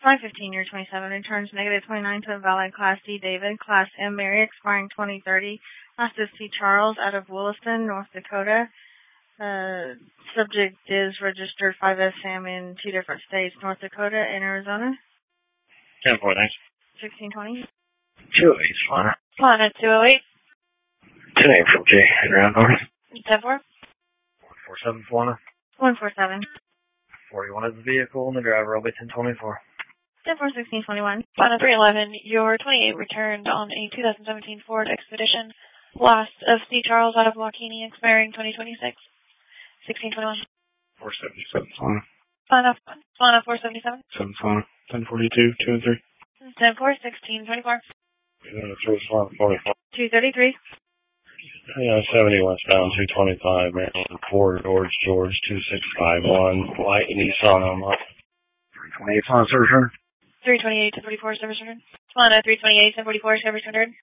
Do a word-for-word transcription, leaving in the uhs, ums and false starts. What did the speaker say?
five fifteen, year twenty-seven, returns negative twenty-nine to invalid Class D David, Class M Mary, expiring twenty thirty. Class is C Charles, out of Williston, North Dakota. Uh, subject is registered five S Sam in two different states, North Dakota and Arizona. ten four, thanks. sixteen twenty. two oh eight, Flana. Flana, two oh eight. ten eight from J, ground north. ten four. one four seven, Flana. one four seven. forty-one is the vehicle, and the driver will be ten twenty-four. ten four, sixteen twenty-one. Flana three eleven, your twenty-eight returned on a two thousand seventeen Ford Expedition. Last of C Charles, out of Waukegan, expiring twenty twenty-six. sixteen twenty-one. four seventy-seven, Flana. Flana, Flana four seventy-seven. seven, Flana. ten forty-two, two and three. ten four, sixteen twenty-four. three, Flana, forty-four. two thirty-three. Yeah, seventy westbound, two twenty-five, Maryland, Ford, George, George, two six five one, white Nissan on lot. three twenty-eight, Flana, service return. three twenty-eight, ten forty-four, service return. Flana three twenty-eight, ten forty-four, service return.